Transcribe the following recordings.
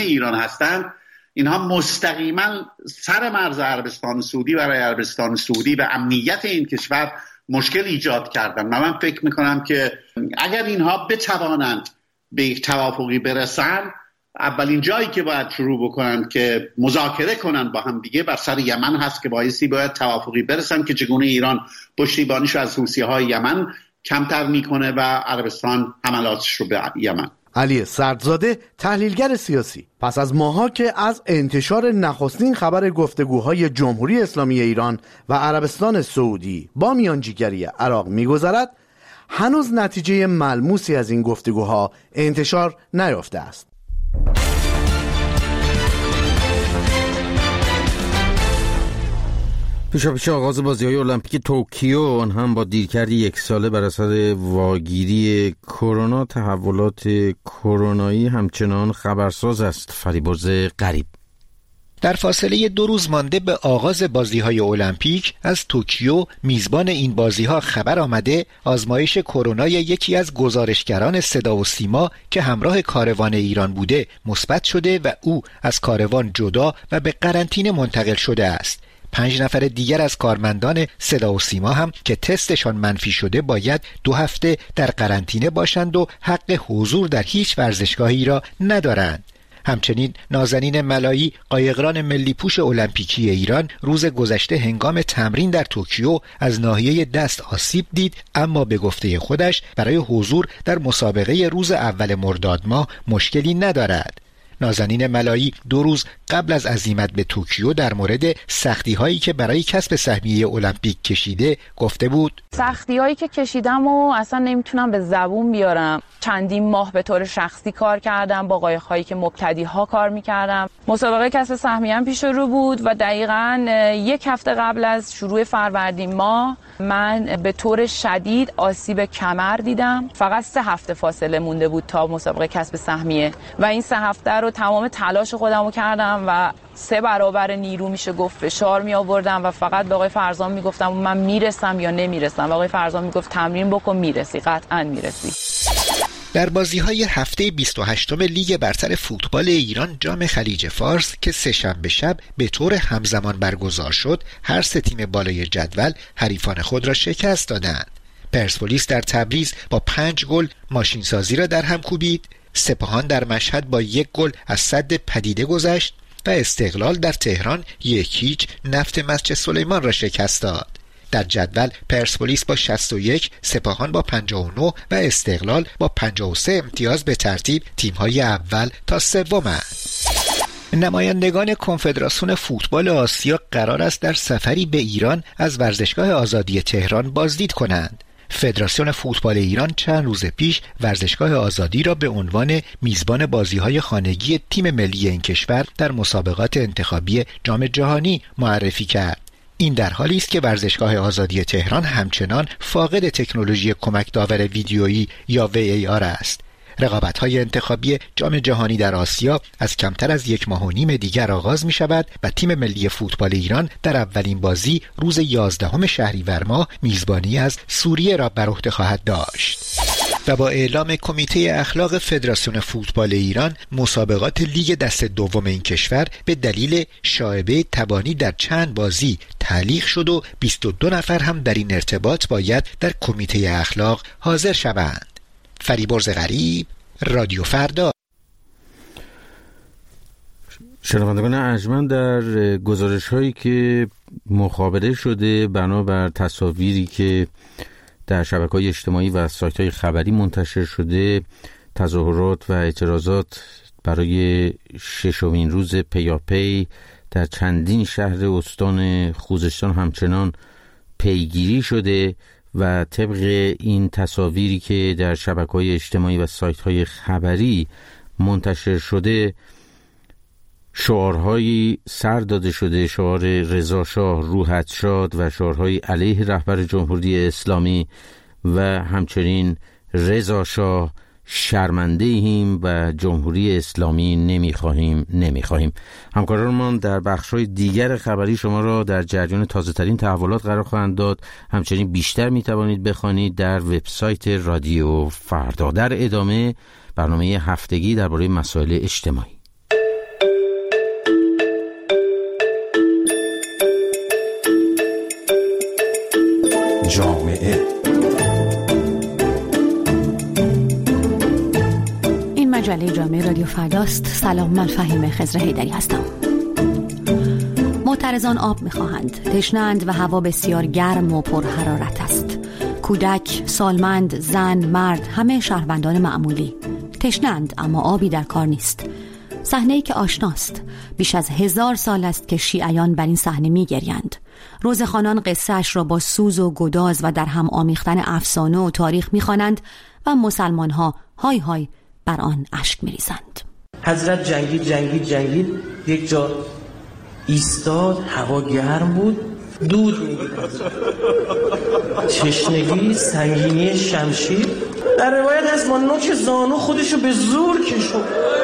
ایران هستند، اینها مستقیما سر مرز عربستان سعودی برای عربستان سعودی و امنیت این کشور مشکل ایجاد کردن. من فکر میکنم که اگر اینها بتوانند به یک توافقی برسن، اولین جایی که باید شروع بکنن که مذاکره کنن با هم دیگه بر سر یمن هست که بایستی باید توافقی برسن که چگونه ایران پشتیبانیش از حوثی‌های یمن کمتر میکنه و عربستان حملاتش رو به یمن. علی سردزاده، تحلیلگر سیاسی، پس از ماها که از انتشار نخستین خبر گفتگوهای جمهوری اسلامی ایران و عربستان سعودی با میانجیگری عراق میگذرد، هنوز نتیجه ملموسی از این گفتگوها انتشار نیافته است. پیشاپیش آغاز بازی‌های المپیک توکیو، آن هم با دیرکردی 1 ساله بر اثر واگیری کرونا، تحولات کرونایی همچنان خبرساز است. فریبرز غریب. در فاصله 2 روز مانده به آغاز بازی‌های المپیک از توکیو، میزبان این بازی‌ها خبر آمده آزمایش کرونا یکی از گزارشگران صدا و سیما که همراه کاروان ایران بوده مثبت شده و او از کاروان جدا و به قرنطینه منتقل شده است. 5 نفر دیگر از کارمندان صدا و سیما هم که تستشان منفی شده باید 2 هفته در قرنطینه باشند و حق حضور در هیچ ورزشگاهی را ندارند. همچنین نازنین ملایی، قایقران ملی پوش المپیکی ایران، روز گذشته هنگام تمرین در توکیو از ناحیه دست آسیب دید، اما به گفته خودش برای حضور در مسابقه روز اول مرداد ماه مشکلی ندارد. نازنین ملایی 2 روز قبل از عزیمت به توکیو در مورد سختی‌هایی که برای کسب سهمیه المپیک کشیده گفته بود: سختی‌هایی که کشیدم و اصلا نمیتونم به زبون بیارم. چندین ماه به طور شخصی کار کردم، با قایق‌هایی که مبتدی‌ها کار می‌کردم. مسابقه کسب سهمیه‌ام پیش رو بود و دقیقاً 1 هفته قبل از شروع فروردین ماه من به طور شدید آسیب کمر دیدم. فقط 3 هفته فاصله مونده بود تا مسابقه کسب سهمیه و این 3 هفته رو تمام تلاش خودمو کردم و 3 برابر نیرو میشه گفت فشار می آوردم و فقط به آقای فرزان میگفتم من میرسم یا نمیرسم و آقای فرزان میگفت تمرین بکن میرسی، قطعا میرسی. در بازی‌های هفته 28 لیگ برتر فوتبال ایران جام خلیج فارس که 3 شنبه شب به طور همزمان برگزار شد، هر 3 تیم بالای جدول حریفان خود را شکست دادند. پرسپولیس در تبریز با 5 گل ماشینسازی را در هم کوبید، سپاهان در مشهد با 1 گل از سد پدیده گذشت و استقلال در تهران 1-0 نفت مسجد سلیمان را شکست داد. در جدول پرسپولیس با 61، سپاهان با 59 و استقلال با 53 امتیاز به ترتیب تیم‌های اول تا سوم‌اند. نمایندگان کنفدراسیون فوتبال آسیا قرار است در سفری به ایران از ورزشگاه آزادی تهران بازدید کنند. فدراسیون فوتبال ایران چند روز پیش ورزشگاه آزادی را به عنوان میزبان بازی‌های خانگی تیم ملی این کشور در مسابقات انتخابی جام جهانی معرفی کرد. این در حالی است که ورزشگاه آزادی تهران همچنان فاقد تکنولوژی کمک داور ویدیویی یا VAR است. رقابت‌های انتخابی جام جهانی در آسیا از کمتر از 1.5 ماه دیگر آغاز می‌شود و تیم ملی فوتبال ایران در اولین بازی روز 11 شهریور ماه میزبانی از سوریه را بر عهده خواهد داشت. و با اعلام کمیته اخلاق فدراسیون فوتبال ایران، مسابقات لیگ دست دوم این کشور به دلیل شایبه تبانی در چند بازی تعلیق شد و 22 نفر هم در این ارتباط باید در کمیته اخلاق حاضر شوند. فریبرز غریب، رادیو فردا. شنوندگان ارجمند، در گزارش هایی که مخابره شده بنابر تصاویری که در شبکه‌های اجتماعی و سایت‌های خبری منتشر شده، تظاهرات و اعتراضات برای 6مین روز پیاپی در چندین شهر استان خوزستان همچنان پیگیری شده و طبق این تصاویری که در شبکه‌های اجتماعی و سایت‌های خبری منتشر شده، شعارهایی سر داده شده، شعار رضا شاه روحت شاد و شعارهایی علیه رهبر جمهوری اسلامی و همچنین رضا شاه شرمنده ایم و جمهوری اسلامی نمیخواهیم. همکارانمان در بخش‌های دیگر خبری شما را در جریان تازه‌ترین تحولات قرار خواهند داد. همچنین بیشتر میتوانید بخوانید در وبسایت رادیو فردا. در ادامه برنامه هفتگی درباره مسائل اجتماعی. جامعه. این مجله جامعه رادیو فرداست. سلام، من فهیمه خضر حیدری هستم. معترضان آب می‌خواهند، تشنه‌اند و هوا بسیار گرم و پر حرارت است. کودک، سالمند، زن، مرد، همه شهروندان معمولی تشنه‌اند، اما آبی در کار نیست. صحنه‌ای که آشناست. بیش از 1000 سال است که شیعیان بر این صحنه می‌گریند. روزخوانان قصه‌اش را با سوز و گداز و در هم آمیختن افسانه و تاریخ می‌خوانند و مسلمان‌ها های های بر آن اشک می‌ریزند. حضرت جنگید یک جا ایستاد، هوا گرم بود، دود می‌دید، تشنگی، سنگینی شمشیر. در روایت هست با نوک زانو خودشو به زور کشید.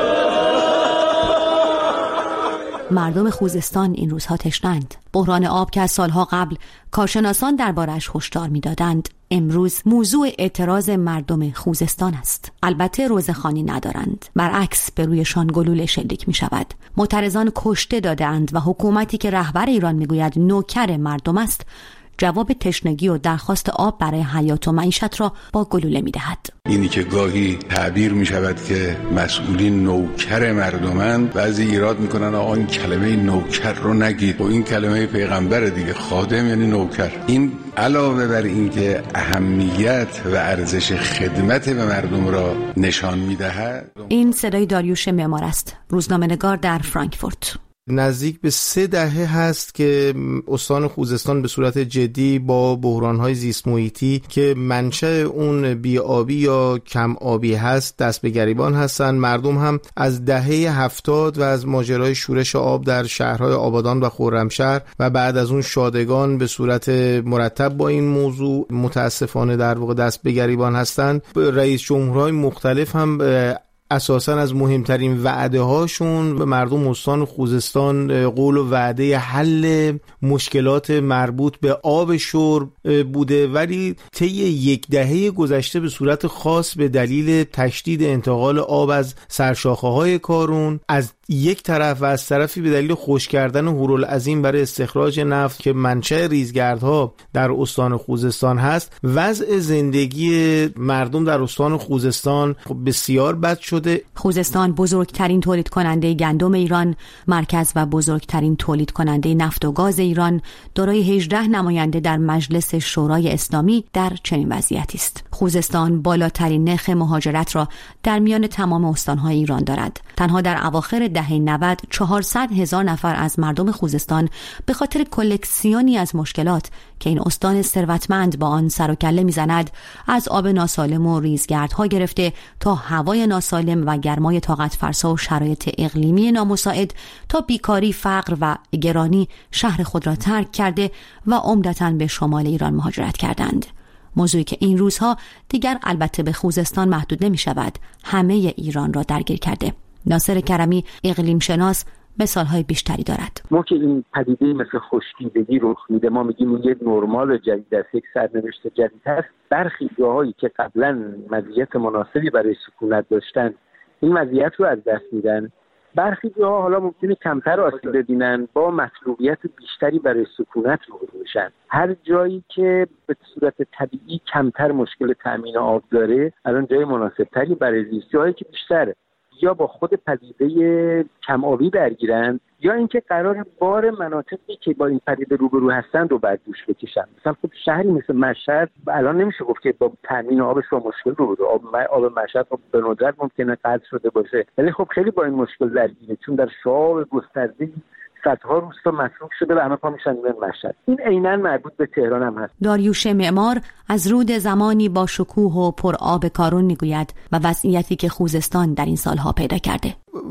مردم خوزستان این روزها تشنه‌اند. بحران آب که از سالها قبل کارشناسان دربارش هشدار می‌دادند، امروز موضوع اعتراض مردم خوزستان است. البته روزخوانی ندارند، برعکس به رویشان گلوله شلیک می‌شود. معترضان کشته داده‌اند و حکومتی که رهبر ایران می‌گوید نوکر مردم است، جواب تشنگی و درخواست آب برای حیات و معیشت را با گلوله می‌دهد. اینی که گاهی تعبیر می‌شود که مسئولین نوکر مردمند، بعضی ایراد می‌کنن آن کلمه نوکر رو نگید و این کلمه پیغمبر دیگه، خادم یعنی نوکر. این علاوه بر این که اهمیت و ارزش خدمت به مردم را نشان می‌دهد. این صدای داریوش معمار است، روزنامه‌نگار در فرانکفورت. نزدیک به 3 دهه هست که استان خوزستان به صورت جدی با بحران‌های زیست محیطی که منشأ اون بی‌آبی یا کم آبی هست دست به گریبان هستن. مردم هم از دهه 70 و از ماجرای شورش آب در شهرهای آبادان و خرمشهر و بعد از اون شادگان به صورت مرتب با این موضوع متاسفانه در واقع دست به گریبان هستن. رئیس جمهورهای مختلف هم اساساً از مهمترین وعده هاشون به مردم استان خوزستان قول و وعده حل مشکلات مربوط به آب شرب بوده، ولی طی 1 دهه گذشته به صورت خاص به دلیل تشدید انتقال آب از سرشاخه‌های کارون از یک طرف و از طرفی به دلیل خشک کردن هورالعظیم برای استخراج نفت که منشأ ریزگردها در استان خوزستان هست، وضع زندگی مردم در استان خوزستان بسیار بد شده. خوزستان بزرگترین تولید کننده گندم ایران، مرکز و بزرگترین تولید کننده نفت و گاز ایران، دارای 18 نماینده در مجلس شورای اسلامی در چنین وضعیتی است. خوزستان بالاترین نرخ مهاجرت را در میان تمام استان‌های ایران دارد. تنها در اواخر دهه 90 400,000 نفر از مردم خوزستان به خاطر کلکسیونی از مشکلات که این استان ثروتمند با آن سر و کله میزند، از آب ناسالم و ریزگردها گرفته تا هوای ناسالم و گرمای طاقت فرسا و شرایط اقلیمی نامساعد تا بیکاری، فقر و گرانی شهر خود را ترک کرده و عمدتاً به شمال ایران مهاجرت کردند. موضوعی که این روزها دیگر البته به خوزستان محدود نمی شود، همه ایران را درگیر کرده. ناصر کرمی اقلیم شناس مثالهای بیشتری دارد. ما که این پدیده مثل خشکیدگی رخ میده، ما میگیم این یک نرمال جدید است، یک سرنوشت جدید هست. برخی جاهایی که قبلا مزیت مناسبی برای سکونت داشتن این مزیت رو از دست میدن. برخی جاها حالا ممکنه کمتر آسیب ببینن، با مطلوبیت بیشتری برای سکونت روبرو میشن. هر جایی که به صورت طبیعی کمتر مشکل تامین آب داره الان جای مناسبتری برای زیست. جایی که بیشتر یا با خود پدیده کم آبی درگیرن یا اینکه قرار بار مناطقی که با این پدیده روبرو هستن رو بر دوش بکشن. مثلا خب شهری مثل مشهد الان نمیشه گفت که با تامین آبش با مشکل روبرو. آب مشهد به ندرت ممکنه قطع شده باشه، ولی خب خیلی با این مشکل درگیره، چون در شعاب گسترده صدها روستا مصروف شده و همه پا میشن به مشهد. این عیناً مربوط به تهران هم هست. داریوش معمار از رود زمانی با شکوه و پر آب کارون میگوید و وضعیتی که خوزستان در این سالها پیدا کرده.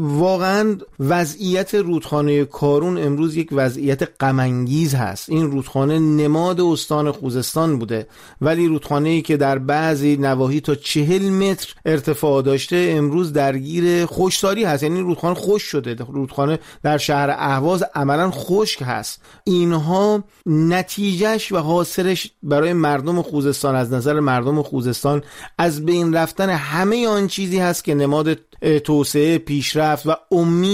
واقعا وضعیت رودخانه کارون امروز یک وضعیت غم انگیز هست. این رودخانه نماد استان خوزستان بوده، ولی رودخانه‌ای که در بعضی نواحی تا 40 متر ارتفاع داشته امروز درگیر خشکسالی هست. یعنی رودخانه خشک شده. رودخانه در شهر اهواز عملاً خشک هست. اینها نتیجهش و حاصلش برای مردم خوزستان، از نظر مردم خوزستان، از بین رفتن همه آن چیزی هست که نماد توسعه، پیشرفت و امید